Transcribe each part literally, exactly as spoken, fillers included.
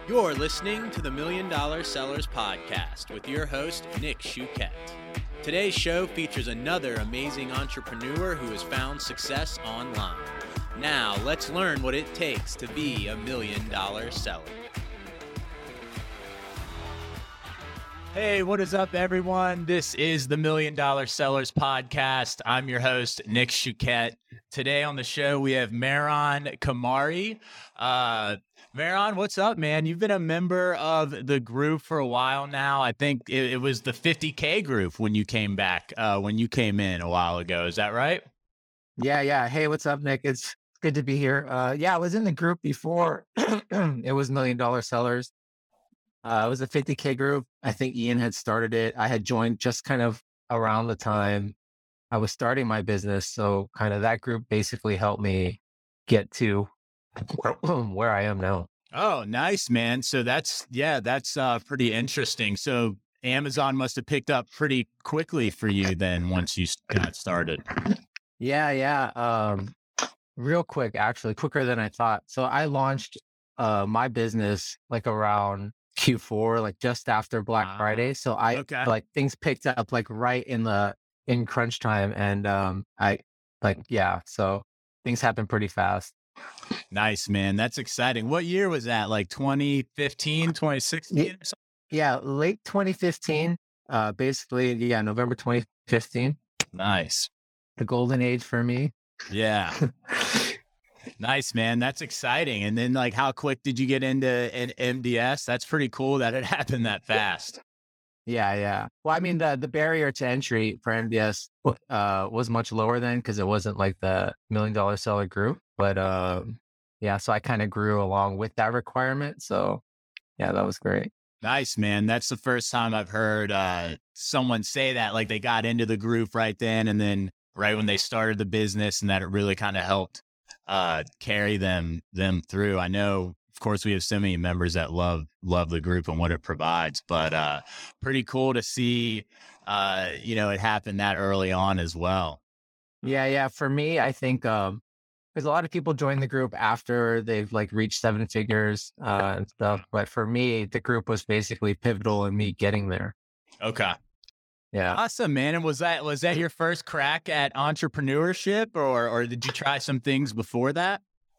You're listening to the Million Dollar Sellers Podcast with your host, Nick Shuquette. Today's show features another amazing entrepreneur who has found success online. Now, let's learn what it takes to be a million dollar seller. Hey, what is up, everyone? This is the Million Dollar Sellers Podcast. I'm your host, Nick Shuquette. Today on the show, we have Mehran Kamari. Uh, Mehran, what's up, man? You've been a member of the group for a while now. I think it, it was the fifty K group when you came back, uh, when you came in a while ago. Is that right? Yeah, yeah. Hey, what's up, Nick? It's good to be here. Uh, yeah, I was in the group before. It was Million Dollar Sellers. Uh, it was a fifty K group. I think Ian had started it. I had joined just kind of around the time I was starting my business. So kind of that group basically helped me get to where, where I am now. Oh, nice, man. So that's, yeah, that's uh, pretty interesting. So Amazon must have picked up pretty quickly for you then once you got started. Yeah, yeah. Um, real quick, actually, quicker than I thought. So I launched uh, my business like around Q four, like just after Black Ah, Friday. So I okay. like things picked up like right in the in crunch time, and um, I like yeah. So things happen pretty fast. Nice, man. That's exciting. What year was that? Like twenty fifteen, twenty sixteen Ye- or something? Yeah, late twenty fifteen. Uh, basically, yeah, November twenty fifteen, Nice. the golden age for me. Yeah. Nice, man. That's exciting. And then like how quick did you get into an M D S? That's pretty cool that it happened that fast. Yeah, yeah. Well, I mean, the the barrier to entry for M D S uh, was much lower then because it wasn't like the million dollar seller group. But um, yeah, so I kind of grew along with that requirement. So yeah, that was great. Nice, man. That's the first time I've heard uh, someone say that, like they got into the group right then and then right when they started the business and that it really kind of helped uh, carry them them through. I know, of course, we have so many members that love love the group and what it provides, but uh, pretty cool to see, uh, you know, it happened that early on as well. Yeah, yeah. For me, I think um, because a lot of people join the group after they've like reached seven figures uh, and stuff. But for me, the group was basically pivotal in me getting there. Okay. Yeah. Awesome, man. And was that was that your first crack at entrepreneurship or or did you try some things before that?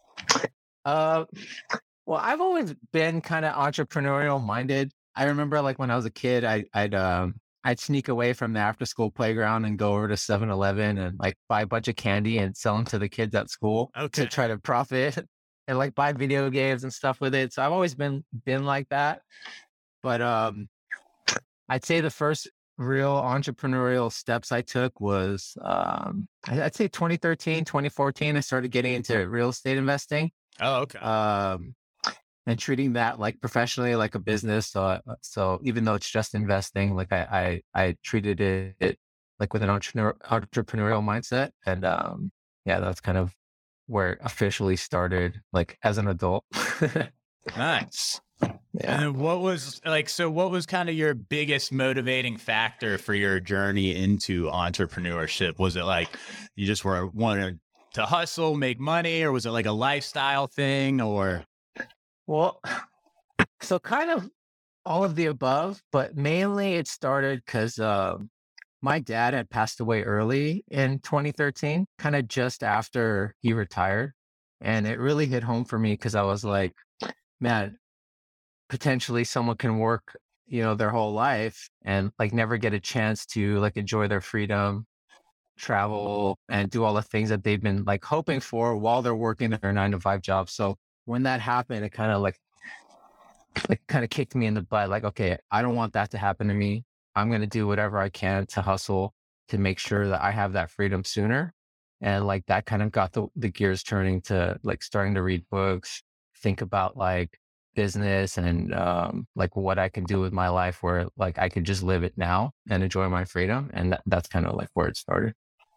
Uh, well, I've always been kind of entrepreneurial minded. I remember like when I was a kid, I, I'd um, I'd sneak away from the after school playground and go over to seven eleven and like buy a bunch of candy and sell them to the kids at school Okay. to try to profit and like buy video games and stuff with it. So I've always been been like that. But um, I'd say the first real entrepreneurial steps I took was um, I- I'd say twenty thirteen, twenty fourteen. I started getting into real estate investing. Oh, okay. Um, and treating that like professionally, like a business. So, I- so even though it's just investing, like I, I, I treated it, it like with an entrepreneur, entrepreneurial mindset. And um, yeah, that's kind of where it officially started, like as an adult. Nice. Yeah. And then what was like, so what was kind of your biggest motivating factor for your journey into entrepreneurship? Was it like you just were wanted to hustle, make money, or was it like a lifestyle thing or? Well, so kind of all of the above, but mainly it started because um, my dad had passed away early in twenty thirteen, kind of just after he retired. And it really hit home for me because I was like, man, potentially someone can work, you know, their whole life and like never get a chance to like enjoy their freedom, travel, and do all the things that they've been like hoping for while they're working their nine to five job. So when that happened, it kind of like like kind of kicked me in the butt. Like, okay, I don't want that to happen to me. I'm gonna do whatever I can to hustle to make sure that I have that freedom sooner. And like that kind of got the, the gears turning to like starting to read books, think about like business and um, like what I can do with my life where like I could just live it now and enjoy my freedom. And that, that's kind of like where it started.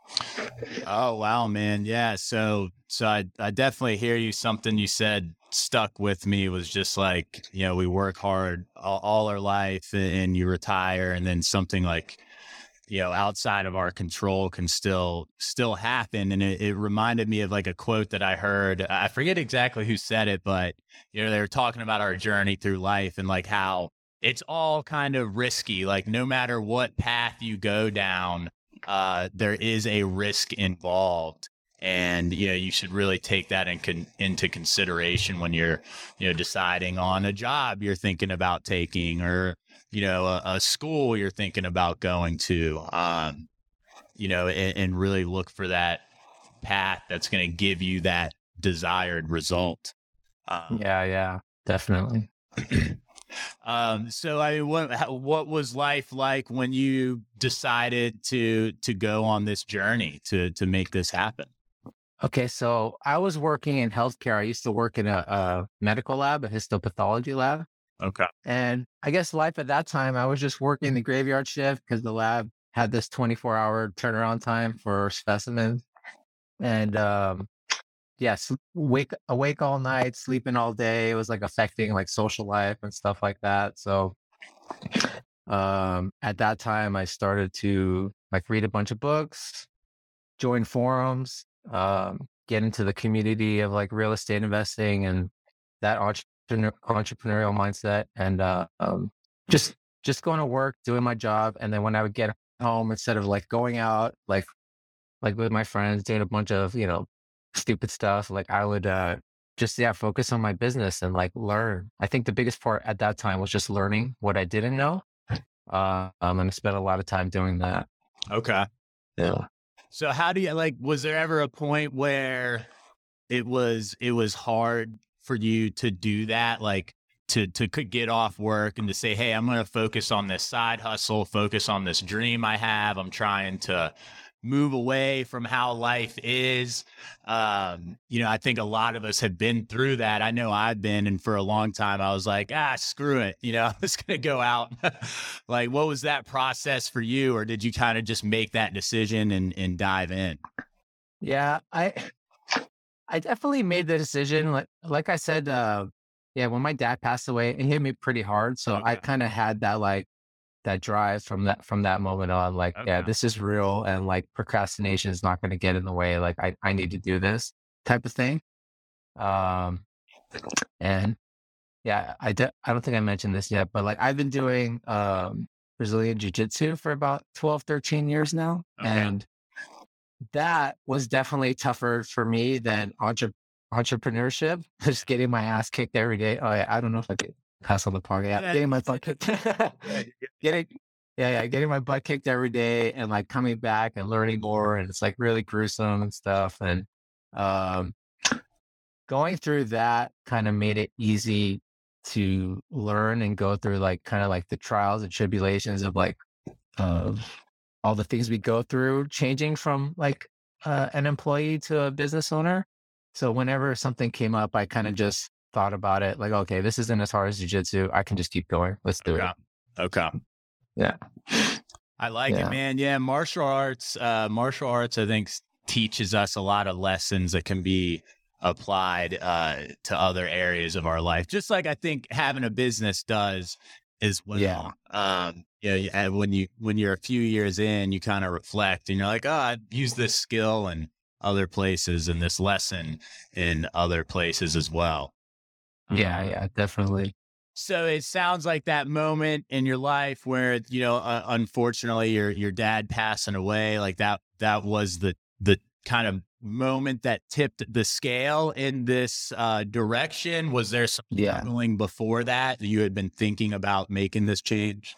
Oh, wow, man. Yeah. So, so I, I definitely hear you. Something you said stuck with me was just like, you know, we work hard all, all our life and you retire and then something like you know, outside of our control can still still happen. And it, it reminded me of like a quote that I heard. I forget exactly who said it, but you know, they were talking about our journey through life and like how it's all kind of risky. Like no matter what path you go down, uh, there is a risk involved. And, you know, you should really take that in con- into consideration when you're, you know, deciding on a job you're thinking about taking, or, you know, a, a school you're thinking about going to, um, you know, and, and really look for that path that's going to give you that desired result. Um, yeah, yeah, definitely. um, so I mean, what, what was life like when you decided to, to go on this journey to, to make this happen? Okay, so I was working in healthcare. I used to work in a, a medical lab, a histopathology lab. Okay. And I guess life at that time, I was just working the graveyard shift because the lab had this twenty-four hour turnaround time for specimens. And um, yes, wake awake all night, sleeping all day. It was like affecting like social life and stuff like that. So um, at that time, I started to like read a bunch of books, join forums, um, get into the community of like real estate investing and that entrepreneur, entrepreneurial mindset, and uh, um, just just going to work, doing my job, and then when I would get home, instead of like going out like like with my friends, doing a bunch of you know stupid stuff, like I would uh, just yeah focus on my business and like learn. I think the biggest part at that time was just learning what I didn't know, uh, um, and I spent a lot of time doing that. Okay. Yeah. So how do you like, was there ever a point where it was, it was hard for you to do that? Like to, to get off work and to say, hey, I'm going to focus on this side hustle, focus on this dream I have. I'm trying to move away from how life is. Um, you know, I think a lot of us have been through that. I know I've been, and for a long time I was like, ah, screw it. You know, I'm just going to go out. Like, what was that process for you? Or did you kind of just make that decision and, and dive in? Yeah, I, I definitely made the decision. Like, like I said, uh, yeah, when my dad passed away, it hit me pretty hard. So okay. I kind of had that, like, that drive from that from that moment on, like, okay. yeah, this is real, and like procrastination is not going to get in the way. Like I, I need to do this type of thing. Um, and yeah, I de- I don't think I mentioned this yet, but like I've been doing um Brazilian jiu-jitsu for about twelve, thirteen years now. Okay. And that was definitely tougher for me than entre- entrepreneurship, just getting my ass kicked every day. Oh yeah, I don't know if I could pass on the podcast. Yeah, getting my butt kicked. getting, yeah, yeah, getting my butt kicked every day, and like coming back and learning more, and it's like really gruesome and stuff. And um, going through that kind of made it easy to learn and go through like kind of like the trials and tribulations of like uh, all the things we go through, changing from like uh, an employee to a business owner. So whenever something came up, I kind of just thought about it like, okay, this isn't as hard as jiu-jitsu. I can just keep going. Let's do okay. it. Okay. Yeah. I like yeah. it, man. Yeah. Martial arts, uh, martial arts, I think teaches us a lot of lessons that can be applied uh, to other areas of our life. Just like I think having a business does as well. Yeah. Um, yeah. When you, when you're a few years in, you kind of reflect and you're like, oh, I use this skill in other places and this lesson in other places as well. Yeah, yeah, definitely. So it sounds like that moment in your life where, you know, uh, unfortunately your, your dad passing away, like that, that was the, the kind of moment that tipped the scale in this uh, direction. Was there some yeah. struggling before that you had been thinking about making this change?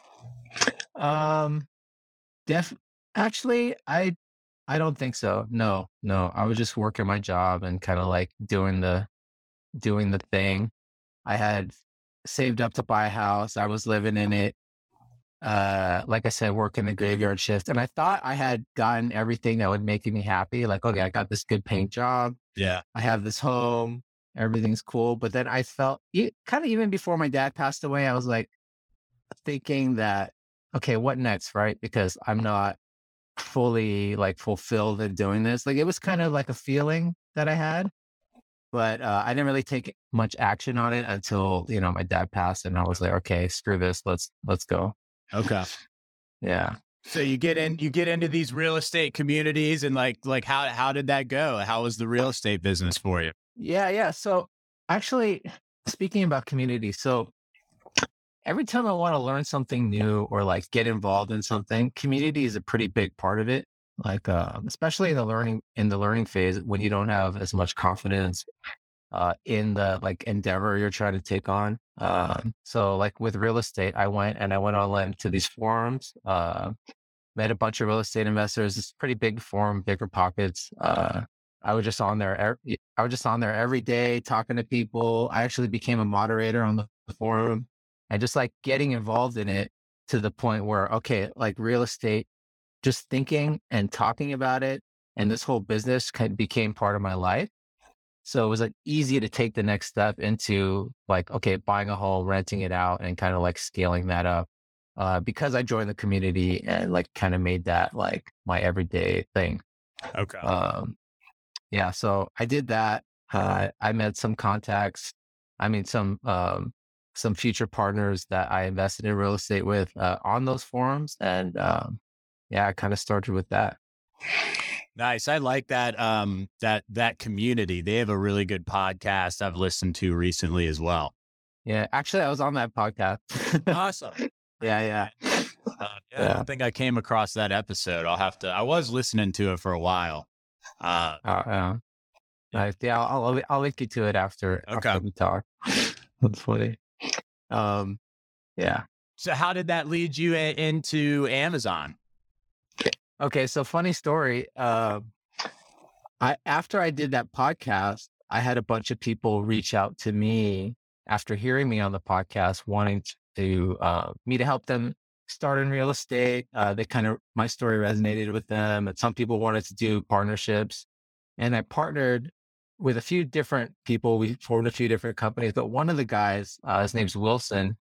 Um, def actually, I, I don't think so. No, no. I was just working my job and kind of like doing the, doing the thing. I had saved up to buy a house. I was living in it. Uh, like I said, working the graveyard shift. And I thought I had gotten everything that would make me happy. Like, okay, I got this good paying job. Yeah. I have this home. Everything's cool. But then I felt kind of even before my dad passed away, I was like thinking that, okay, what next? Right. Because I'm not fully like fulfilled in doing this. Like it was kind of like a feeling that I had. But uh, I didn't really take much action on it until, you know, my dad passed, and I was like, okay, screw this. Let's, let's go. Okay. Yeah. So you get in, you get into these real estate communities, and like, like how how did that go? How was the real estate business for you? Yeah, yeah. So actually, speaking about community, so every time I want to learn something new or like get involved in something, community is a pretty big part of it. Like, uh, especially in the learning in the learning phase when you don't have as much confidence uh, in the like endeavor you're trying to take on. Um, so like with real estate, I went and I went online to these forums, uh, met a bunch of real estate investors. It's a pretty big forum, Bigger Pockets. Uh, I was just on there. ev- I was just on there every day talking to people. I actually became a moderator on the forum and just like getting involved in it to the point where, okay, like real estate, just thinking and talking about it and this whole business kind of became part of my life. So it was like easy to take the next step into like, okay, buying a home, renting it out, and kind of like scaling that up. Uh, because I joined the community and like kind of made that like my everyday thing. Okay. Um, yeah, so I did that. Uh, I met some contacts. I mean, some um, some future partners that I invested in real estate with uh, on those forums, and um, yeah, I kind of started with that. Nice. I like that um that that community. They have a really good podcast I've listened to recently as well. Yeah, actually, I was on that podcast. Awesome. Yeah, yeah. Uh, yeah, I Yeah. don't think I came across that episode. I'll have to. I was listening to it for a while. Uh, Uh, yeah. Nice. Yeah, I'll, I'll I'll link you to it after Okay. after we talk. That's funny. Um, yeah. so how did that lead you i- into Amazon? Okay, so funny story. Uh, I after I did that podcast, I had a bunch of people reach out to me after hearing me on the podcast, wanting to uh, me to help them start in real estate. Uh, they kind of my story resonated with them, and some people wanted to do partnerships. And I partnered with a few different people. We formed a few different companies, but one of the guys, uh, his name's Wilson.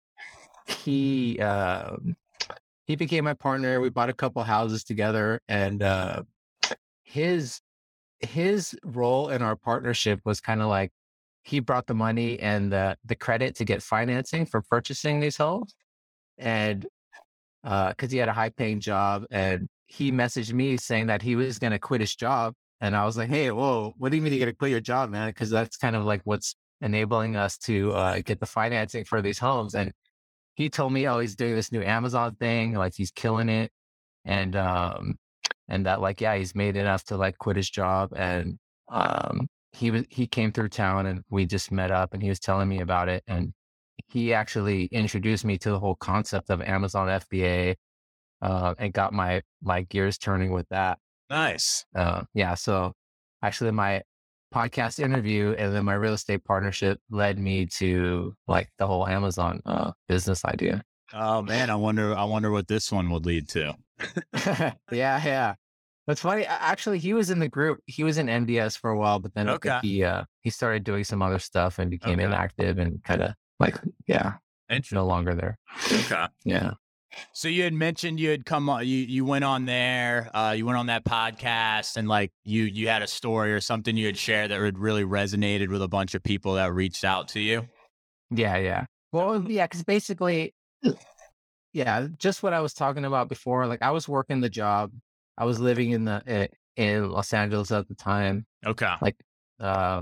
He uh, he became my partner. We bought a couple houses together, and uh, his his role in our partnership was kind of like he brought the money and the the credit to get financing for purchasing these homes, and because he had a high paying job, and he messaged me saying that he was going to quit his job, and I was like, hey, whoa, what do you mean you're going to quit your job, man? Because that's kind of like what's enabling us to uh, get the financing for these homes. And he told me, oh, he's doing this new Amazon thing, like he's killing it, and um, and that like yeah, he's made enough to like quit his job, and um, he was he came through town, and we just met up, and he was telling me about it, and he actually introduced me to the whole concept of Amazon F B A, uh, and got my my gears turning with that. Nice. Uh, yeah, so actually my podcast interview and then my real estate partnership led me to like the whole Amazon uh, business idea. Oh man, I wonder. I wonder what this one would lead to. Yeah, yeah. That's funny. A- Actually, he was in the group. He was in N D S for a while, but then I think Okay. he uh, he started doing some other stuff and became Okay. inactive and kind of like yeah, Interesting. no longer there. Okay. Yeah. So you had mentioned you had come on, you you went on there, uh, you went on that podcast, and like you you had a story or something you had shared that had really resonated with a bunch of people that reached out to you. Yeah, yeah. Well, yeah, because basically, yeah, just what I was talking about before. Like I was working the job, I was living in the eh, in Los Angeles at the time. Okay. Like, um,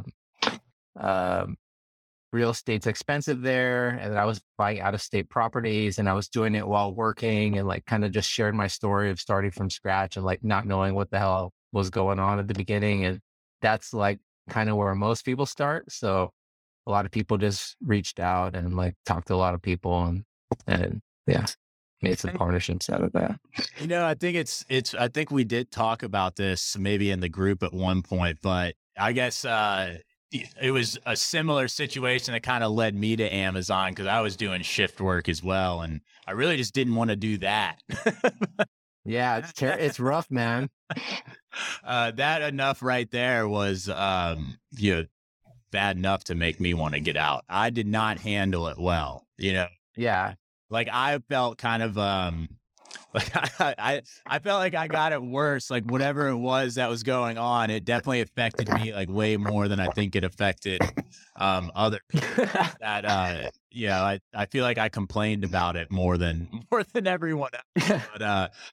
um, real estate's expensive there, and I was buying out of state properties, and I was doing it while working, and like kind of just shared my story of starting from scratch and like not knowing what the hell was going on at the beginning, and that's like kind of where most people start. So a lot of people just reached out and like talked to a lot of people, and and yeah, made some partnerships out of that. You know, I think it's it's I think we did talk about this maybe in the group at one point, but I guess uh it was a similar situation that kind of led me to Amazon because I was doing shift work as well, and I really just didn't want to do that. Yeah, it's ter- it's rough, man. uh, that enough right there was, um, you know, bad enough to make me want to get out. I did not handle it well, you know. Yeah, Like I felt kind of, um, like I, I, I felt like I got it worse. Like whatever it was that was going on, it definitely affected me like way more than I think it affected um, other people. That, uh, yeah, I, I feel like I complained about it more than more than everyone else. But uh,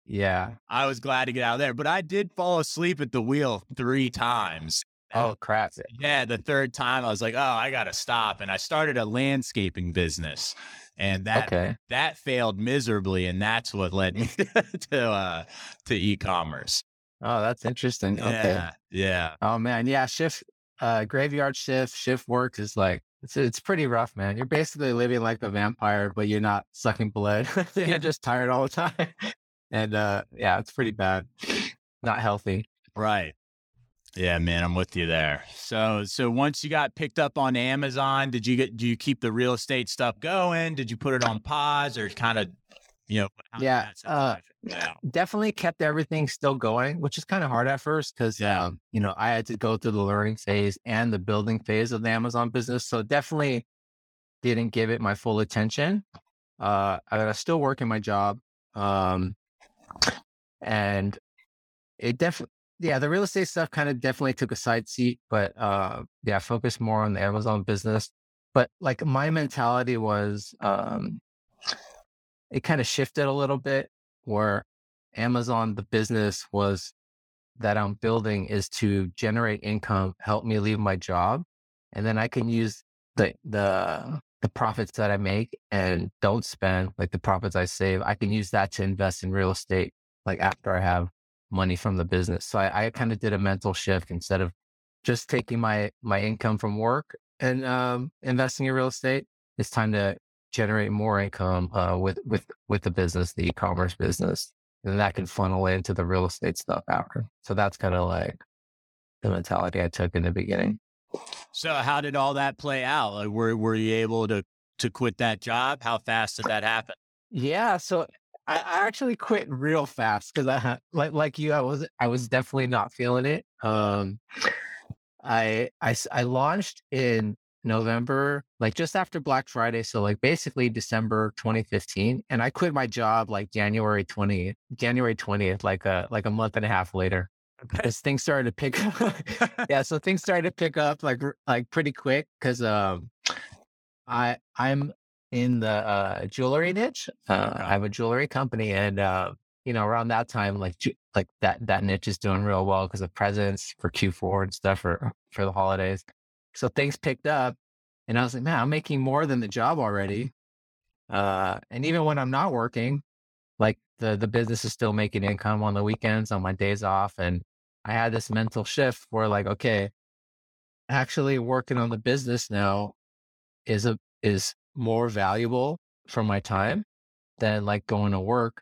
Yeah. I was glad to get out of there, but I did fall asleep at the wheel three times. Oh, crap. Yeah, the third time I was like, "Oh, I gotta stop," and I started a landscaping business, and that Okay. that failed miserably, and that's what led me to uh, to e-commerce. Oh, that's interesting. Okay. Yeah, yeah, Oh man, yeah. Shift, uh, graveyard shift, shift work is like it's it's pretty rough, man. You're basically living like a vampire, but you're not sucking blood. You're just tired all the time, and uh, yeah, it's pretty bad. Not healthy. right. Yeah, man, I'm with you there. So, so once you got picked up on Amazon, did you get? Do you keep the real estate stuff going? Did you put it on pause, or kind of, you know? how did Yeah. that Uh, situation play out? definitely kept everything still going, which is kind of hard at first because Yeah. um, you know, I had to go through the learning phase and the building phase of the Amazon business. So definitely didn't give it my full attention. Uh, I was still working my job. Um, and it definitely, yeah, the real estate stuff kind of definitely took a side seat, but uh, yeah, focused more on the Amazon business. But like my mentality was, um, it kind of shifted a little bit where Amazon, the business was that I'm building is to generate income, help me leave my job, and then I can use the the the profits that I make and don't spend, like the profits I save, I can use that to invest in real estate, like after I have money from the business. So I, I kind of did a mental shift instead of just taking my my income from work and um, investing in real estate. It's time to generate more income uh, with with with the business, the e-commerce business, and that can funnel into the real estate stuff after. So that's kind of like the mentality I took in the beginning. So, how did all that play out? Like, were were you able to to quit that job? How fast did that happen? Yeah, so I, I actually quit real fast because I had like like you, I was I was definitely not feeling it. Um, I I s- I launched in November, like just after Black Friday, so like basically December twenty fifteen, and I quit my job like January twentieth, January twentieth, like a like a month and a half later. Okay. As things started to pick up. Yeah, so things started to pick up like r- like pretty quick because um I I'm in the uh jewelry niche. Uh, I Okay. have a jewelry company, and uh, you know, around that time, like ju- like that that niche is doing real well because of presents for Q four and stuff for for the holidays. So things picked up, and I was like, man, I'm making more than the job already. Uh, and even when I'm not working, like the the business is still making income on the weekends, on my days off, and I had this mental shift where like, okay, actually working on the business now is a is more valuable for my time than like going to work.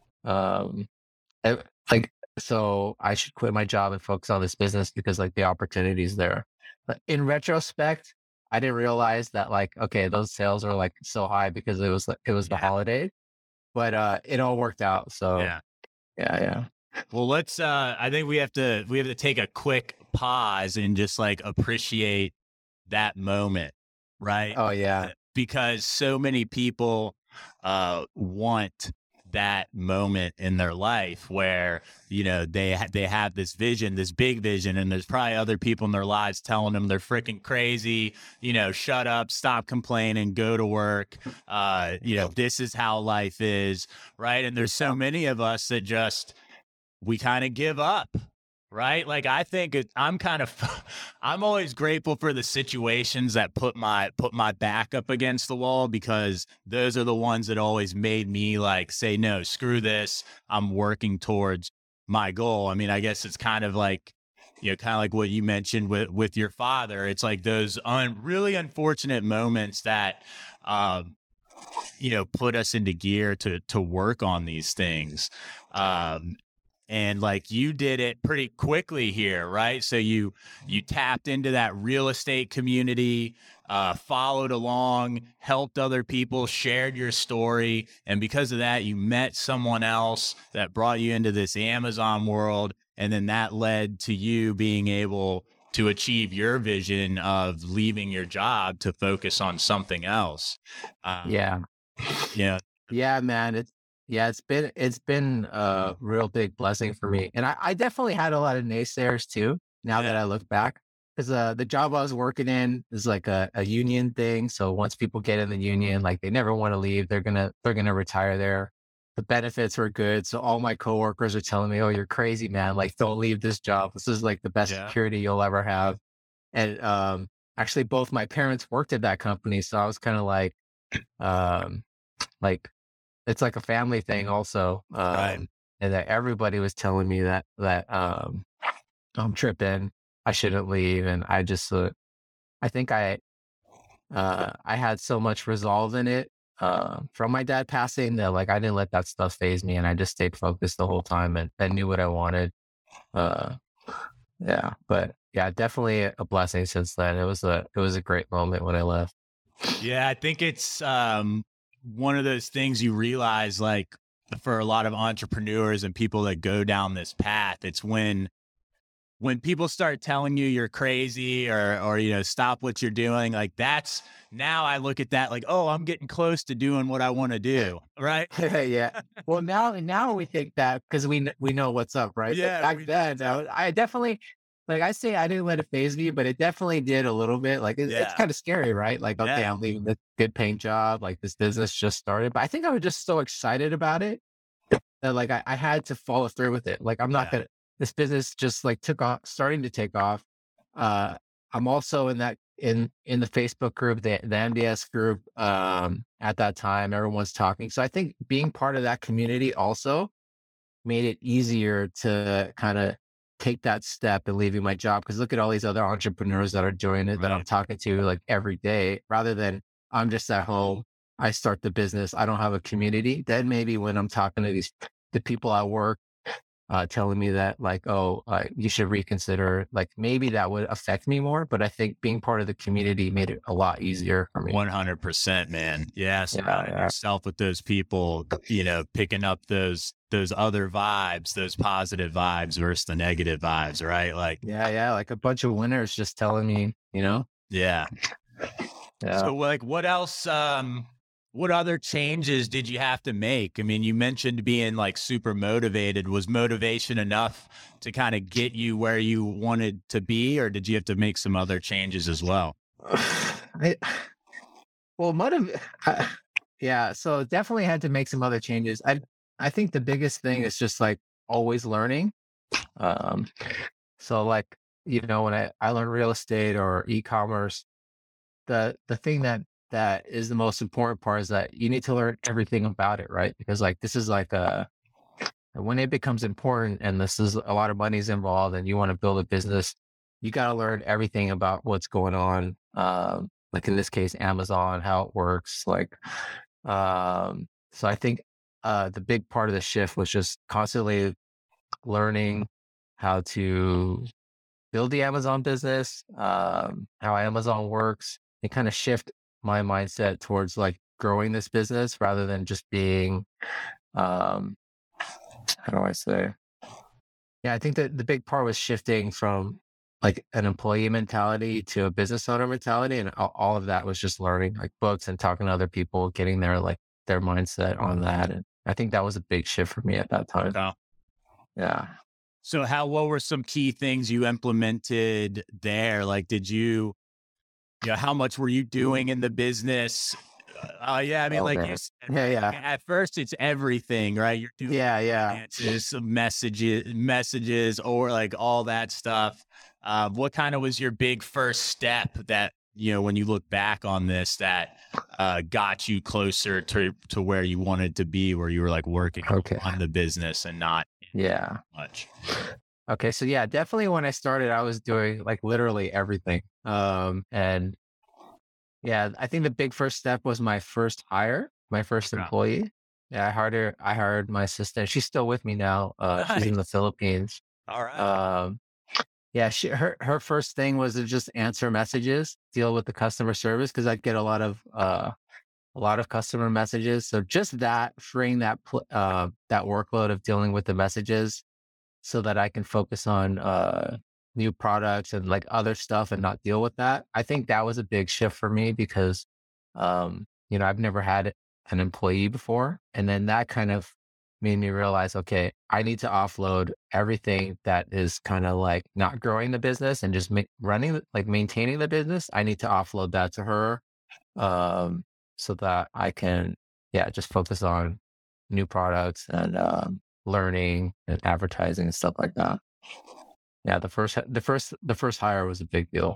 Um, eh, like so I should quit my job and focus on this business because like the opportunities there. But in retrospect, I didn't realize that like okay, those sales are like so high because it was like it was the Yeah. holiday, but uh, it all worked out. So Yeah. yeah, yeah. Well, let's. Uh, I think we have to. We have to take a quick pause and just like appreciate that moment, right? Oh yeah. Uh, Because so many people uh, want that moment in their life where you know they ha- they have this vision, this big vision, and there's probably other people in their lives telling them they're freaking crazy. You know, shut up, stop complaining, go to work. Uh, you know, this is how life is, right? And there's so many of us that just we kind of give up, right? Like I think it, I'm kind of I'm always grateful for the situations that put my put my back up against the wall because those are the ones that always made me like say no, screw this. I'm working towards my goal. I mean, I guess it's kind of like you know, kind of like what you mentioned with with your father. It's like those un, really unfortunate moments that um you know put us into gear to to work on these things. Um and like you did it pretty quickly here, right? So you you tapped into that real estate community, uh, followed along, helped other people, shared your story, and because of that you met someone else that brought you into this Amazon world, and then that led to you being able to achieve your vision of leaving your job to focus on something else. uh, Yeah. you know Yeah, man. It's yeah, it's been it's been a real big blessing for me. And I, I definitely had a lot of naysayers too, now that yeah, I look back. Because uh, the job I was working in is like a, a union thing. So once people get in the union, like they never want to leave. They're gonna they're gonna retire there. the benefits were good. So all my coworkers are telling me, "Oh, you're crazy, man. Like, don't leave this job. This is like the best Yeah. security you'll ever have." And um, actually, both my parents worked at that company, so I was kind of like, um, like it's like a family thing, also. Right. Um, and that everybody was telling me that that um, I'm tripping. I shouldn't leave, and I just, uh, I think I uh, I had so much resolve in it uh, from my dad passing that like I didn't let that stuff phase me, and I just stayed focused the whole time and, and knew what I wanted. Uh, yeah, but yeah, definitely a blessing since then. It was a it was a great moment when I left. Yeah, I think it's um, one of those things you realize, like for a lot of entrepreneurs and people that go down this path, it's when when people start telling you you're crazy or or you know stop what you're doing, like that's now I look at that like, oh, I'm getting close to doing what I want to do, right? Yeah. Well, now now we think that because we kn- we know what's up, right? But Yeah, back we- then, I, was- I definitely like I say I didn't let it phase me, but it definitely did a little bit. Like it, it's Yeah. kind of scary, right? Like okay, Yeah. I'm leaving this good paying job, like this business just started, but I think I was just so excited about it that like I, I had to follow through with it. Like I'm not Yeah. gonna this business just like took off, starting to take off. Uh, I'm also in that in in the Facebook group, the the M D S group. Um, at that time, everyone's talking. So I think being part of that community also made it easier to kind of take that step and leaving my job. Because look at all these other entrepreneurs that are doing it that I'm Right. talking to like every day, rather than I'm just at home. I start the business. I don't have a community. Then maybe when I'm talking to these the people at work uh, telling me that like, oh, uh, you should reconsider, like maybe that would affect me more. But I think being part of the community made it a lot easier for me. one hundred percent, man. Yeah, surrounding yeah. yourself with those people, you know, picking up those those other vibes, those positive vibes versus the negative vibes, right? Like, Yeah, yeah, like a bunch of winners just telling me, you know? yeah. Yeah. So, like, what else? Um, what other changes did you have to make? I mean, you mentioned being like super motivated. Was motivation enough to kind of get you where you wanted to be, or did you have to make some other changes as well? I, well, motiv- I, yeah, so definitely had to make some other changes. I I think the biggest thing is just like always learning. Um, so like, you know, when I, I learned real estate or e-commerce, the the thing that that is the most important part is that you need to learn everything about it, right? Because like this is like a when it becomes important and this is a lot of money's involved and you want to build a business, you got to learn everything about what's going on. Um, like in this case, Amazon, how it works. Like, um, so I think uh, the big part of the shift was just constantly learning how to build the Amazon business, um, how Amazon works, and kind of shift my mindset towards like growing this business rather than just being, um, how do I say? Yeah, I think that the big part was shifting from like an employee mentality to a business owner mentality, and all, all of that was just learning like books and talking to other people, getting their like their mindset on that, and I think that was a big shift for me at that time. Oh. Yeah. So, how what were some key things you implemented there? Like, did you, you know, how much were you doing in the business? Uh, yeah, I mean, like Okay. you said, Yeah, yeah, at first it's everything, right? You're doing yeah, yeah. finances, some messages, messages, or like all that stuff. Uh, what kind of was your big first step that, you know, when you look back on this, that uh, got you closer to to where you wanted to be, where you were like working Okay. on the business and not Yeah. much? Okay, so yeah, definitely when I started, I was doing like literally everything. Um, and yeah, I think the big first step was my first hire, my first Yeah. employee. Yeah, I hired her. I hired my assistant. She's still with me now. Uh, she's in the Philippines. All right. Um, yeah, she her her first thing was to just answer messages, deal with the customer service because I'd get a lot of uh a lot of customer messages. So just that freeing that pl- uh that workload of dealing with the messages so that I can focus on uh, new products and like other stuff and not deal with that. I think that was a big shift for me because, um, you know, I've never had an employee before. And then that kind of made me realize, okay, I need to offload everything that is kind of like not growing the business and just ma- running, like maintaining the business. I need to offload that to her um, so that I can, yeah, just focus on new products and um, learning and advertising and stuff like that. Yeah, the first the first the first hire was a big deal.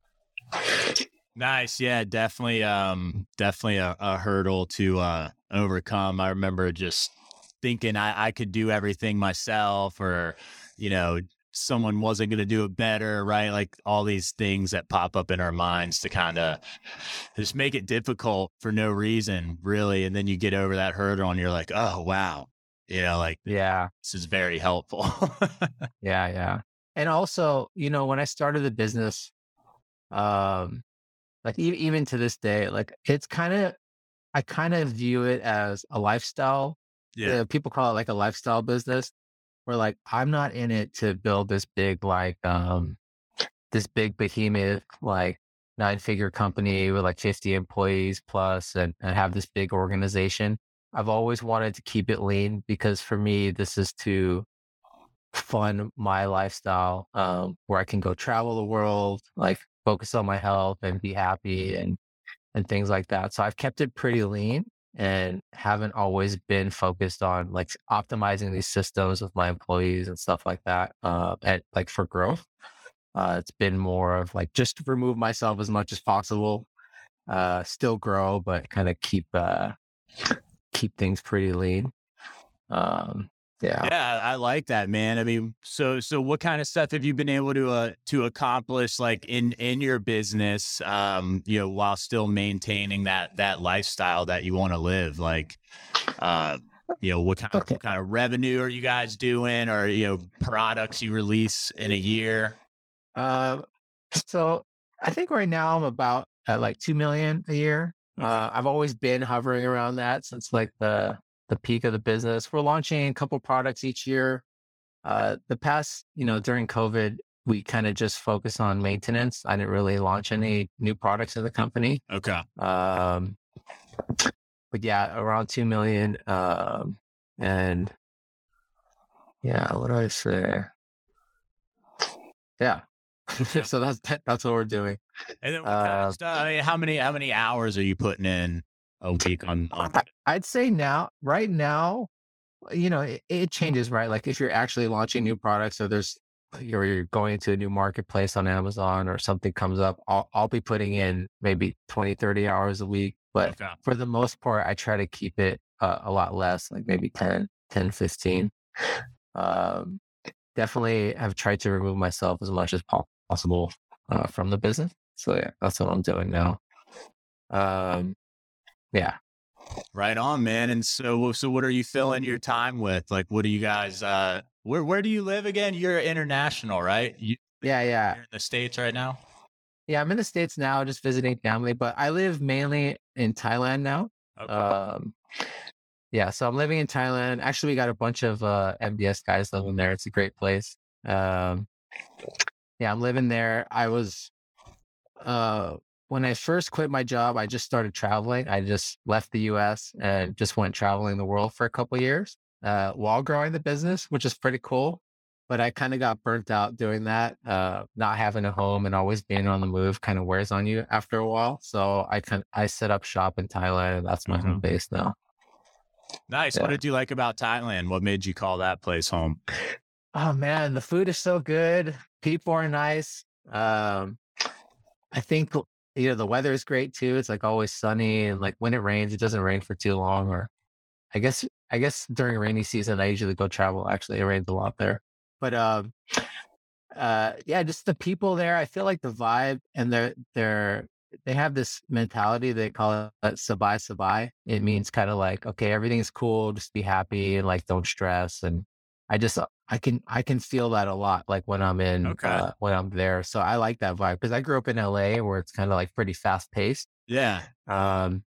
Nice. Yeah, definitely. Um, definitely a, a hurdle to uh, overcome. I remember just thinking I, I could do everything myself, or, you know, someone wasn't going to do it better, right? Like all these things that pop up in our minds to kind of just make it difficult for no reason, really. And then you get over that hurdle and you're like, oh, wow. You know, like, Yeah, this is very helpful. yeah, yeah. And also, you know, when I started the business, um, like e- even to this day, like it's kind of, I kind of view it as a lifestyle. Yeah. Uh, people call it like a lifestyle business, where like I'm not in it to build this big like um this big behemoth like nine figure company with like fifty employees plus and, and have this big organization. I've always wanted to keep it lean because for me this is to fund my lifestyle, um, where I can go travel the world, like focus on my health and be happy and and things like that. So I've kept it pretty lean and haven't always been focused on like optimizing these systems with my employees and stuff like that. Uh, and like for growth, uh, it's been more of like just remove myself as much as possible, uh, still grow, but kind of keep uh, keep things pretty lean. Um, yeah. Yeah, I like that, man. I mean, so so what kind of stuff have you been able to uh to accomplish like in in your business, um, you know, while still maintaining that that lifestyle that you want to live? Like, uh, you know, what kind of Okay. what kind of revenue are you guys doing, or, you know, products you release in a year? Uh, so I think right now I'm about at like two million a year. Okay. Uh, I've always been hovering around that since like the the peak of the business. We're launching a couple products each year. Uh, the past, you know, during COVID, we kind of just focus on maintenance. I didn't really launch any new products in the company. Okay. Um, but yeah, around two million. Um, and yeah, what do I say? Yeah. So that's that's what we're doing. And then what kind Uh, of stuff? I mean, how many how many hours are you putting in a week on on? I, I'd say now, right now, you know, it, it changes, right? Like if you're actually launching new products, or there's you're, you're going to a new marketplace on Amazon or something comes up, I'll, I'll be putting in maybe twenty, thirty hours a week. But Okay. for the most part, I try to keep it uh, a lot less, like maybe ten, ten, fifteen. Um, definitely have tried to remove myself as much as po- possible uh, from the business. So yeah, that's what I'm doing now. Um, yeah. Right on, man. And so, so what are you filling your time with? Like, what do you guys, uh, where, where do you live again? You're international, right? You, Yeah, yeah. you're in the States right now? Yeah, I'm in the States now, just visiting family, but I live mainly in Thailand now. Okay. Um, yeah, so I'm living in Thailand. Actually, we got a bunch of uh, M B S guys living there. It's a great place. Um, yeah, I'm living there. I was, uh, when I first quit my job, I just started traveling. I just left the U S and just went traveling the world for a couple years uh, while growing the business, which is pretty cool. But I kind of got burnt out doing that. Uh, not having a home and always being on the move kind of wears on you after a while. So I kind I set up shop in Thailand, and that's my Mhm. home base now. Nice. Yeah. What did you like about Thailand? What made you call that place home? Oh man, the food is so good. People are nice. Um, I think you know the weather is great too. It's like always sunny, and like when it rains, it doesn't rain for too long. Or I guess I guess during rainy season, I usually go travel. Actually, it rains a lot there. But um, uh, yeah, just the people there. I feel like the vibe and they're they're they have this mentality. They call it sabai sabai. It means kind of like okay, everything's cool, just be happy and like don't stress. And I just uh, I can I can feel that a lot, like when I'm in Okay. uh, when I'm there. So I like that vibe because I grew up in L A where it's kind of like pretty fast paced. Yeah. Um,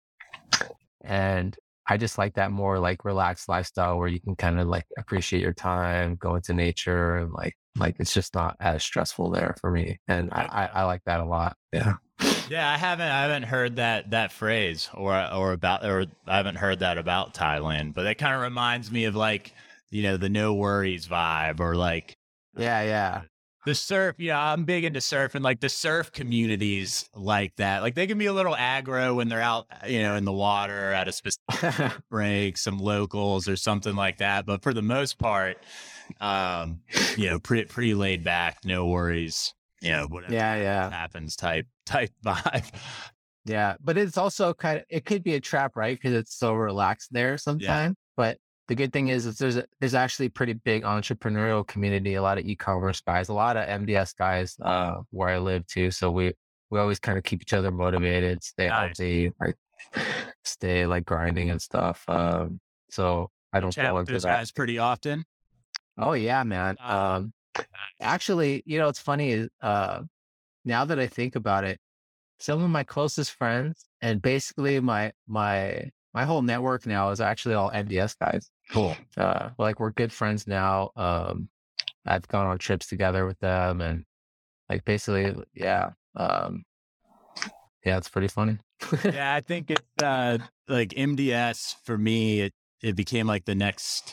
and I just like that more like relaxed lifestyle where you can kind of like appreciate your time, go into nature, and like like it's just not as stressful there for me. And I, I, I like that a lot. Yeah. Yeah. I haven't, I haven't heard that, that phrase or, or about, or I haven't heard that about Thailand, but that kind of reminds me of like, you know, the no worries vibe or like, Yeah, yeah. the surf, yeah, I'm big into surfing. Like the surf communities like that. Like they can be a little aggro when they're out, you know, in the water at a specific break, some locals or something like that. But for the most part, um, you know, pretty pretty laid back, no worries. You know, whatever Yeah, yeah. happens type type vibe. Yeah, but it's also kind of, it could be a trap, right? Because it's so relaxed there sometimes. But the good thing is, is there's a, there's actually a pretty big entrepreneurial community, a lot of e-commerce guys, a lot of M D S guys uh, where I live too. So we we always kind of keep each other motivated, stay Nice. healthy, like stay like grinding and stuff. Um, so I don't Chat fall with into those that. guys pretty often. Oh yeah, man. Uh, Um, actually, you know, it's funny is uh, now that I think about it, some of my closest friends and basically my my my whole network now is actually all M D S guys. Cool. Uh, like we're good friends now. Um, I've gone on trips together with them, and like basically, yeah, um, yeah, it's pretty funny. Yeah, I think it's uh, like M D S for me. It it became like the next.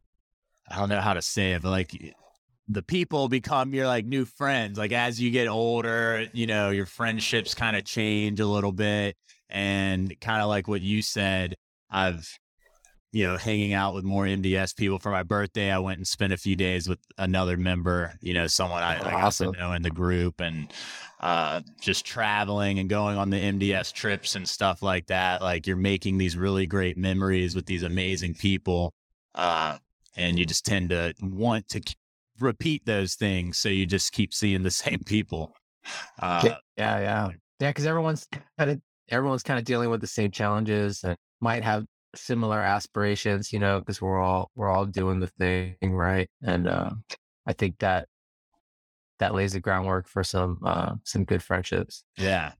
I don't know how to say it, but like the people become your like new friends. Like as you get older, you know, your friendships kind of change a little bit, and kind of like what you said, I've, you know, hanging out with more M D S people. For my birthday, I went and spent a few days with another member, you know, someone I, I got Awesome. to know in the group, and uh, just traveling and going on the M D S trips and stuff like that. Like you're making these really great memories with these amazing people. Uh, and you just tend to want to k- repeat those things. So you just keep seeing the same people. Uh, Yeah, yeah, yeah, yeah. Because everyone's kind of everyone's kind of dealing with the same challenges and might have similar aspirations, you know, because we're all we're all doing the thing, right? And uh, I think that that lays the groundwork for some uh, some good friendships. yeah.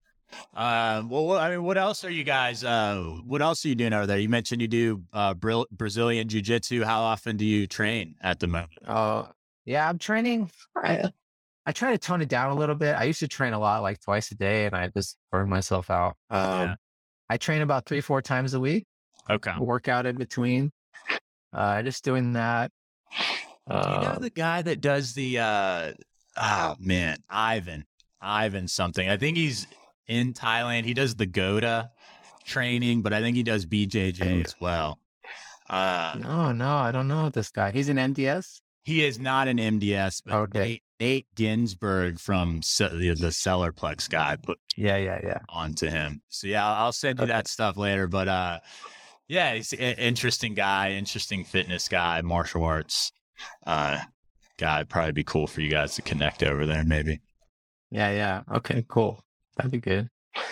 Uh, well, what- I mean, what else are you guys, uh, what else are you doing over there? You mentioned you do, uh, Bra- Brazilian jiu-jitsu. How often do you train at the moment? Oh, yeah, I'm training. I, I try to tone it down a little bit. I used to train a lot, like twice a day, and I just burned myself out. Um, Yeah. I train about three, four times a week. Okay. Workout in between. Uh, just doing that. Do you know Uh, the guy that does the, uh, oh man, Ivan, Ivan something. I think he's in Thailand. He does the Goda training, but I think he does B J J as well. Uh, no, no, I don't know this guy. He's an M D S. he is not an M D S, but Okay. Nate, Nate Ginsburg from Se- the, the Cellarplex guy put Yeah, yeah, yeah. onto him. So yeah, I'll, I'll send you Okay. that stuff later. But uh, yeah, he's an interesting guy, interesting fitness guy, martial arts uh, guy. Probably be cool for you guys to connect over there, maybe. Yeah, yeah. Okay, cool. That'd be good.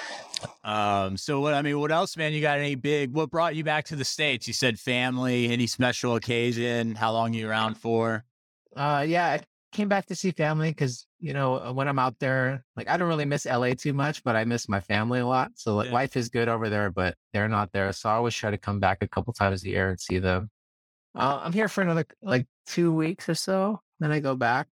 Um, so what, I mean, what else, man? You got any big, what brought you back to the States? You said family, any special occasion, how long you around for? Uh, yeah, I came back to see family because, you know, uh, when I'm out there, like I don't really miss L A too much, but I miss my family a lot. So like, Yeah. life is good over there, but they're not there. So I always try to come back a couple times a year and see them. Uh, I'm here for another like two weeks or so. Then I go back.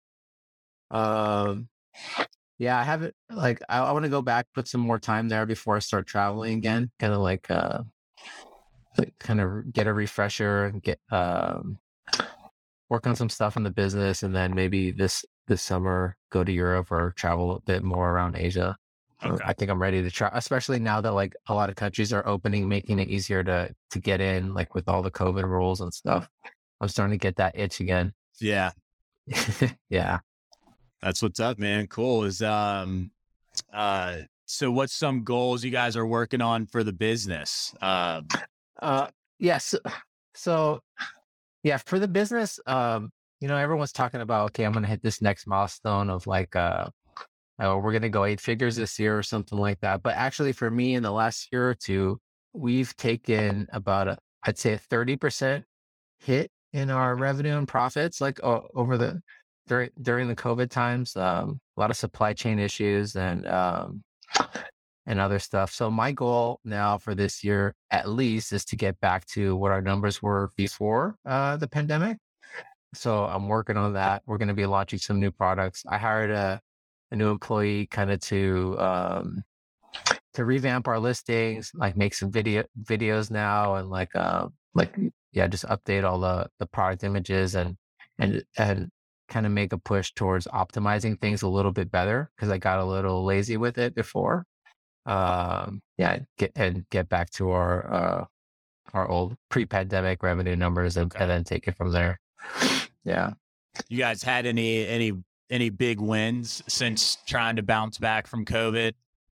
Um, yeah, I haven't like I, I want to go back, put some more time there before I start traveling again. Kind of like uh, like kind of get a refresher and get um, work on some stuff in the business, and then maybe this this summer go to Europe or travel a bit more around Asia. Uh, Okay. I think I'm ready to try, especially now that like a lot of countries are opening, making it easier to to get in, like with all the COVID rules and stuff. I'm starting to get that itch again. Yeah, Yeah. that's what's up, man. Cool. Is, um, uh, so what's some goals you guys are working on for the business? Um, Uh, yes. So, yeah, for the business, um, you know, everyone's talking about, okay, I'm going to hit this next milestone of like, uh, oh, we're going to go eight figures this year or something like that. But actually, for me, in the last year or two, we've taken about a, I'd say a thirty percent hit in our revenue and profits, like o- over the during during the COVID times. Um, a lot of supply chain issues and um, and other stuff. So my goal now for this year, at least, is to get back to what our numbers were before uh, the pandemic. So I'm working on that. We're going to be launching some new products. I hired a, a new employee kind of to um, to revamp our listings, like make some video videos now, and like uh, like yeah, just update all the the product images and and and kind of make a push towards optimizing things a little bit better because I got a little lazy with it before. Um, yeah, get and get back to our uh, our old pre-pandemic revenue numbers and, Okay. and then take it from there. Yeah. You guys had any any any big wins since trying to bounce back from COVID?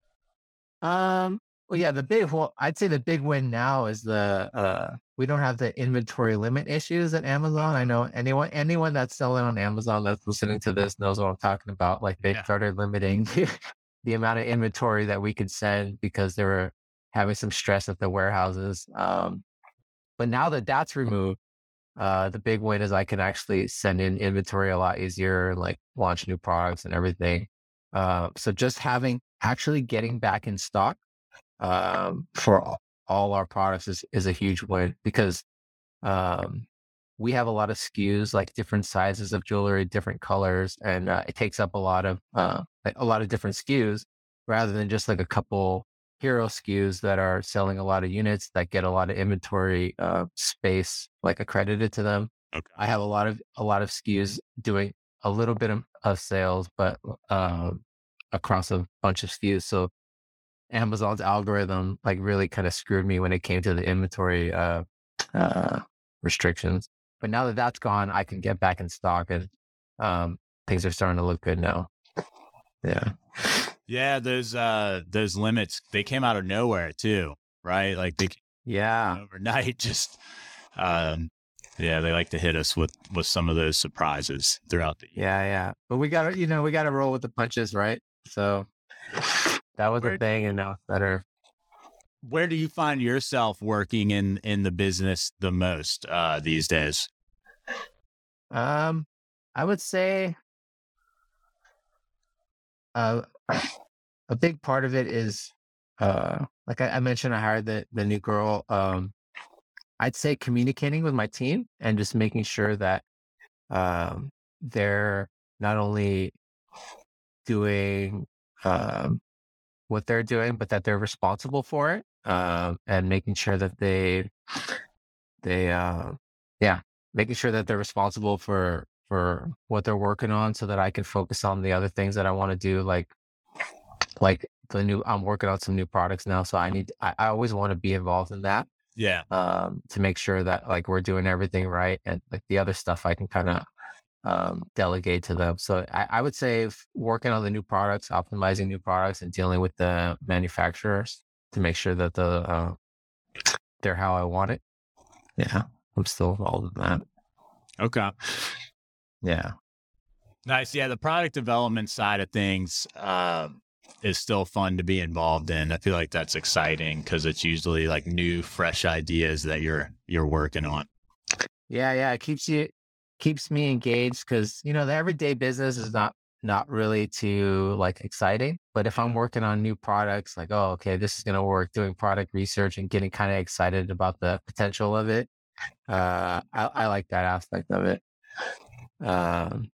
Um, well, yeah, the big, well, I'd say the big win now is the, uh, we don't have the inventory limit issues at Amazon. I know anyone, anyone that's selling on Amazon that's listening to this knows what I'm talking about. Like they Yeah. started limiting the amount of inventory that we could send because they were having some stress at the warehouses. Um, but now that that's removed, uh, the big win is I can actually send in inventory a lot easier and like launch new products and everything. Uh, so just having actually getting back in stock um, for all, all our products is, is a huge win because um, we have a lot of S K Us, like different sizes of jewelry, different colors, and uh, it takes up a lot of uh, like a lot of different S K Us rather than just like a couple hero S K Us that are selling a lot of units that get a lot of inventory uh, space like accredited to them. Okay. I have a lot of a lot of S K Us doing a little bit of, of sales, but uh, across a bunch of S K Us. So Amazon's algorithm like really kind of screwed me when it came to the inventory uh, uh, restrictions. But now that that's gone, I can get back in stock and um, things are starting to look good now. Yeah. Yeah, those uh those limits, they came out of nowhere too, right? Like they Yeah. overnight just um yeah, they like to hit us with with some of those surprises throughout the year. Yeah, yeah. But we gotta, you know, we gotta roll with the punches, right? So that was Where- a thing, and now it's better. Where do you find yourself working in in the business the most uh these days? Um, I would say uh, a big part of it is uh, like I, I mentioned, I hired the the new girl. Um, I'd say communicating with my team and just making sure that um, they're not only doing um, what they're doing, but that they're responsible for it, um, and making sure that they they uh, yeah, making sure that they're responsible for for what they're working on, so that I can focus on the other things that I want to do, like like the new. I'm working on some new products now, so I need. I, I always want to be involved in that. Yeah. Um, to make sure that like we're doing everything right, and like the other stuff I can kind of um, delegate to them. So I, I would say if working on the new products, optimizing new products, and dealing with the manufacturers to make sure that the uh, they're how I want it. Yeah, I'm still involved in that. Okay. Yeah. Nice. Yeah, the product development side of things um, is still fun to be involved in. I feel like that's exciting because it's usually like new, fresh ideas that you're you're working on. Yeah, yeah. It keeps you keeps me engaged because you know the everyday business is not not really too like exciting. But if I'm working on new products, like oh, okay, this is gonna work, doing product research and getting kind of excited about the potential of it, uh, I, I like that aspect of it. Um,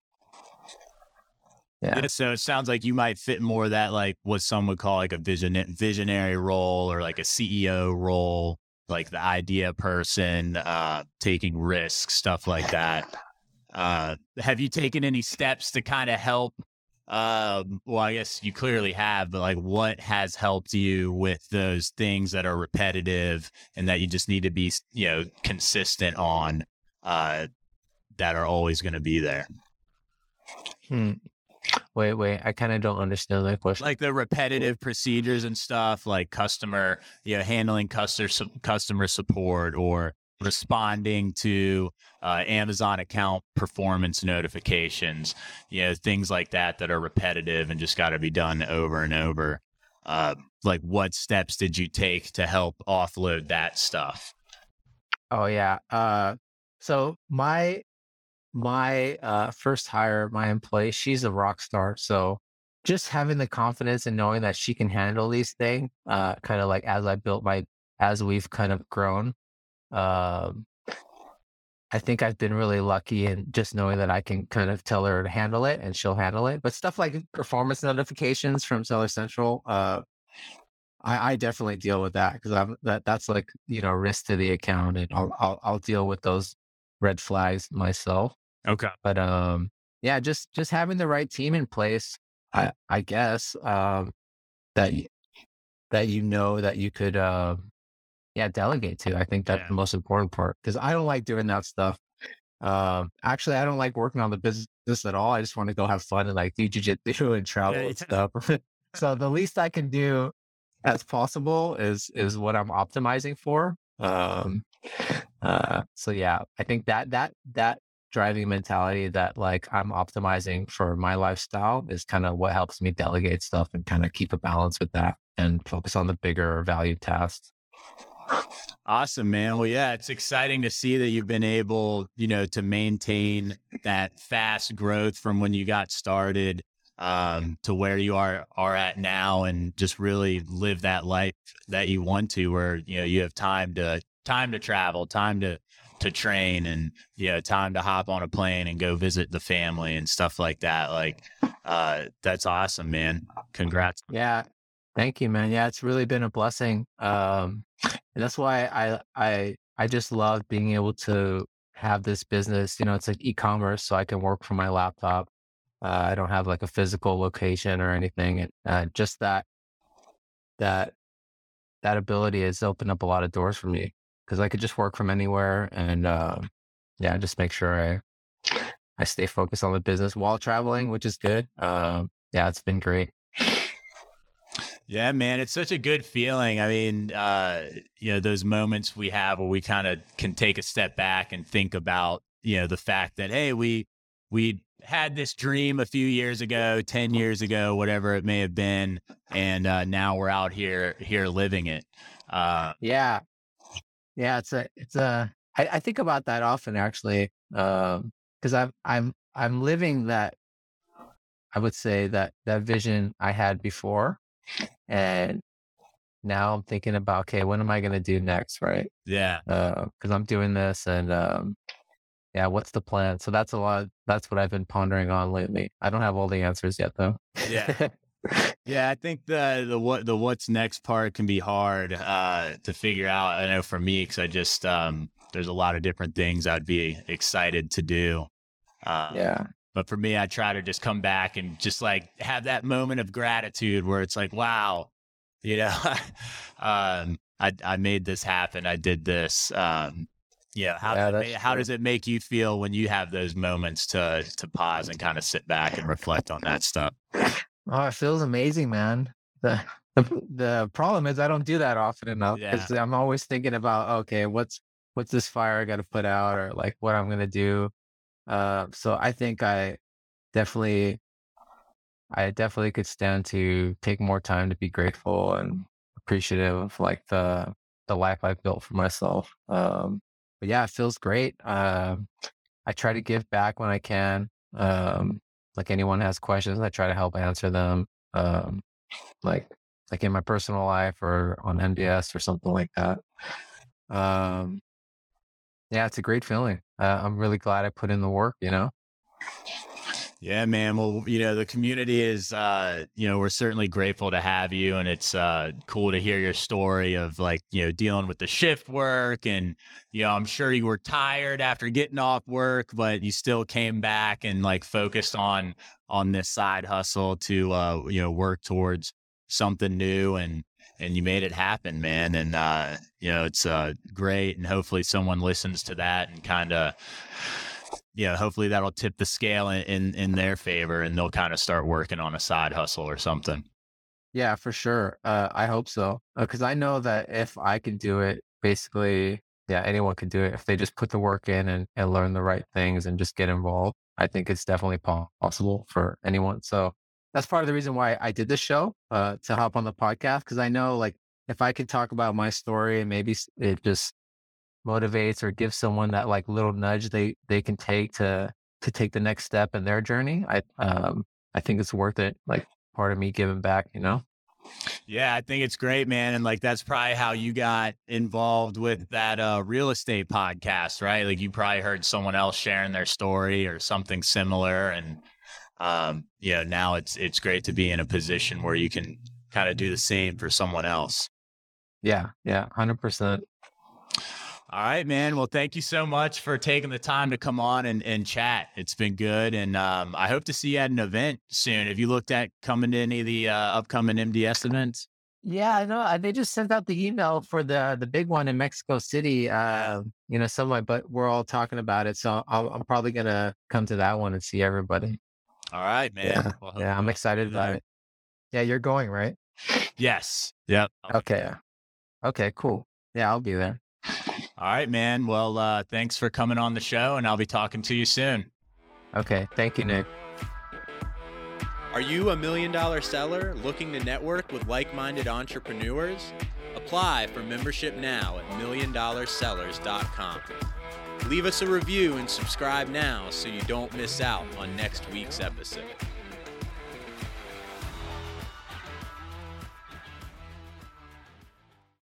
yeah. Yeah, so it sounds like you might fit more of that, like what some would call like a vision visionary role or like a C E O role, like the idea person, uh, taking risks, stuff like that. Uh, have you taken any steps to kind of help? Um, well, I guess you clearly have, but like what has helped you with those things that are repetitive and that you just need to be, you know, consistent on, uh, that are always going to be there? Hmm. Wait, wait. I kind of don't understand that question. Like the repetitive procedures and stuff, like customer, you know, handling customer su- customer support or responding to uh, Amazon account performance notifications, you know, things like that that are repetitive and just got to be done over and over. Uh, like, what steps did you take to help offload that stuff? Oh yeah. Uh, so my my uh first hire, my employee, she's a rock star. So just having the confidence and knowing that she can handle these things, uh, kind of like as I built my, as we've kind of grown, um, I think I've been really lucky in just knowing that I can kind of tell her to handle it and she'll handle it. But stuff like performance notifications from Seller Central, uh, I, I definitely deal with that because I'm that that's like you know risk to the account, and I'll I'll, I'll deal with those red flags myself. Okay. But um, yeah, just just having the right team in place, I I guess, um, that y- that you know that you could, uh, yeah, delegate to. I think that's Yeah. the most important part because I don't like doing that stuff. Um, actually, I don't like working on the business at all. I just want to go have fun and like do jujitsu and Yeah. travel and Yeah. stuff. So the least I can do as possible is is what I'm optimizing for. Um, uh, so yeah, I think that that that driving mentality that like I'm optimizing for my lifestyle is kind of what helps me delegate stuff and kind of keep a balance with that and focus on the bigger value tasks. Awesome, man. Well, yeah, it's exciting to see that you've been able, you know, to maintain that fast growth from when you got started um, to where you are are at now, and just really live that life that you want to, where you know you have time to time to travel, time to to train, and you know time to hop on a plane and go visit the family and stuff like that. Like, uh, that's awesome, man. Congrats. Yeah. Thank you, man. Yeah, it's really been a blessing. Um, and that's why I I I just love being able to have this business. You know, it's like e-commerce, so I can work from my laptop. Uh, I don't have like a physical location or anything. And uh, just that that that ability has opened up a lot of doors for me because I could just work from anywhere and um, yeah, just make sure I I stay focused on the business while traveling, which is good. Um, yeah, it's been great. Yeah, man, it's such a good feeling. I mean, uh, you know, those moments we have where we kind of can take a step back and think about, you know, the fact that, hey, we we had this dream a few years ago, ten years ago, whatever it may have been, and uh, now we're out here here living it. Uh, Yeah, yeah, it's a it's a I, I think about that often actually, um, because I'm I'm I'm living that I would say that that vision I had before, and now I'm thinking about okay, what am I gonna do next, right? yeah, Because I'm doing this, and um, yeah, what's the plan? So that's a lot. That's what I've been pondering on lately. I don't have all the answers yet, though. yeah. Yeah, I think the the what the what's next part can be hard uh, to figure out. I know for me, because I just um, there's a lot of different things I'd be excited to do. Uh, Yeah, but for me, I try to just come back and just like have that moment of gratitude where it's like, wow, you know, um, I I made this happen. I did this. Um, yeah, how yeah, does it that's ma- how true. does it make you feel when you have those moments to to pause and kind of sit back and reflect on that stuff? Oh, it feels amazing, man. The the the problem is I don't do that often enough Yeah. because I'm always thinking about, okay, what's what's this fire I got to put out or like what I'm gonna do. Uh, so I think I definitely I definitely could stand to take more time to be grateful and appreciative of like the the life I've built for myself. Um, but yeah, it feels great. Um, I try to give back when I can. Um, like anyone has questions, I try to help answer them. Um, like like in my personal life or on M D S or something like that. Um, yeah, it's a great feeling. Uh, I'm really glad I put in the work, you know? Yeah, man. Well, you know, the community is, uh, you know, we're certainly grateful to have you. And it's uh, cool to hear your story of like, you know, dealing with the shift work. And, you know, I'm sure you were tired after getting off work, but you still came back and like focused on, on this side hustle to, uh, you know, work towards something new, and, and you made it happen, man. And, uh, you know, it's uh, great. And hopefully someone listens to that and kind of, yeah, hopefully that'll tip the scale in, in, in their favor, and they'll kind of start working on a side hustle or something. Yeah, for sure. Uh, I hope so. Because I know that if I can do it, basically, yeah, anyone can do it if they just put the work in and, and learn the right things and just get involved. I think it's definitely po- possible for anyone. So that's part of the reason why I did this show uh, to hop on the podcast. Because I know, like, if I can talk about my story and maybe s- it just motivates or gives someone that like little nudge they they can take to to take the next step in their journey, I um I think it's worth it. Like part of me giving back, you know. Yeah, I think it's great, man. And like that's probably how you got involved with that uh, real estate podcast, right? Like you probably heard someone else sharing their story or something similar, and um, you know, now it's it's great to be in a position where you can kind of do the same for someone else. Yeah, yeah, one hundred percent. All right, man. Well, thank you so much for taking the time to come on and, and chat. It's been good. And um, I hope to see you at an event soon. Have you looked at coming to any of the uh, upcoming M D S events? Yeah, I know. uh, They just sent out the email for the the big one in Mexico City. Uh, you know, somewhat, but we're all talking about it, so I'll, I'm probably gonna come to that one and see everybody. All right, man. Yeah, Well, yeah, I'm hopefully excited I'll see you about there. it. Yeah, you're going, right? Yes. Yep. I'll be Okay. there. Okay, cool. Yeah, I'll be there. All right, man. Well, uh, thanks for coming on the show, and I'll be talking to you soon. Okay, thank you, Nick. Are you a million dollar seller looking to network with like-minded entrepreneurs? Apply for membership now at million dollar sellers dot com. Leave us a review and subscribe now so you don't miss out on next week's episode.